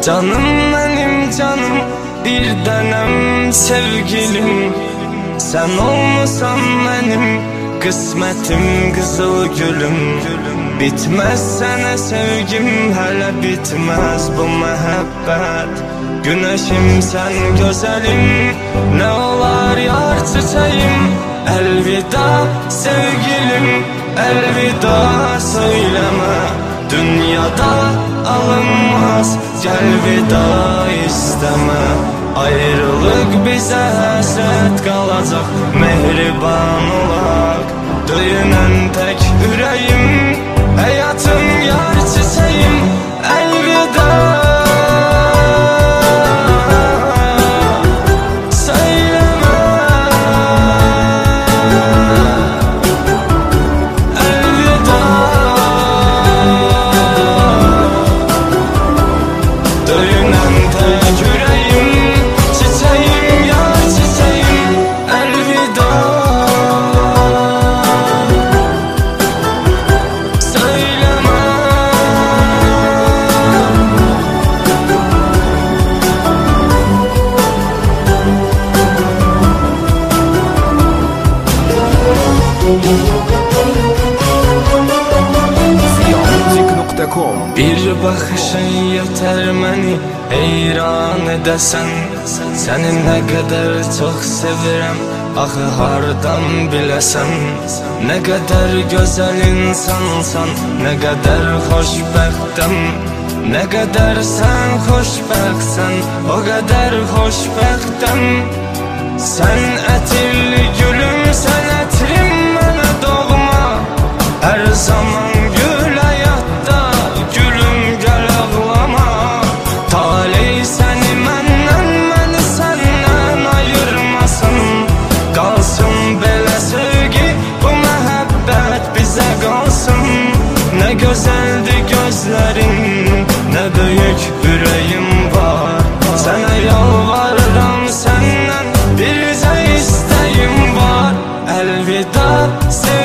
Canım benim canım, bir tanem sevgilim. Sen olmasan benim kısmetim, kızıl gülüm. Bitmez sana sevgim, hele bitmez bu muhabbet. Güneşim sen güzelim, ne olar yar çiçeğim. Elveda sevgilim, elveda söyleme. Dünyada alınmaz, gel vida isteme. Ayrılık bize hasret kalacak, mehriban olak. Döyünen tek yüreğim, hayatım yar çiçeğim. Elveda bir bakışın yeter məni heyran edəsən. Səni nə qədər çox sevirəm, axı hardan biləsən. Nə qədər gözəl insansan, nə qədər xoşbəxtəm. Nə qədər sən xoşbəxtsən, o qədər xoşbəxtəm. Sən ətirli gülüm, sən ətrim mənə doğma. Hər zaman gül həyatda, gülüm gəl ağlama. Taley səni məndən, məni səndən ayırmasın. Qalsın belə sevgi, bu məhəbbət bizə qalsın. Nə gözəldir gözlərin, nə böyük ürəyim var. Sənə yalvarıram, səndən bircə istəyim var. Elveda sevgilim.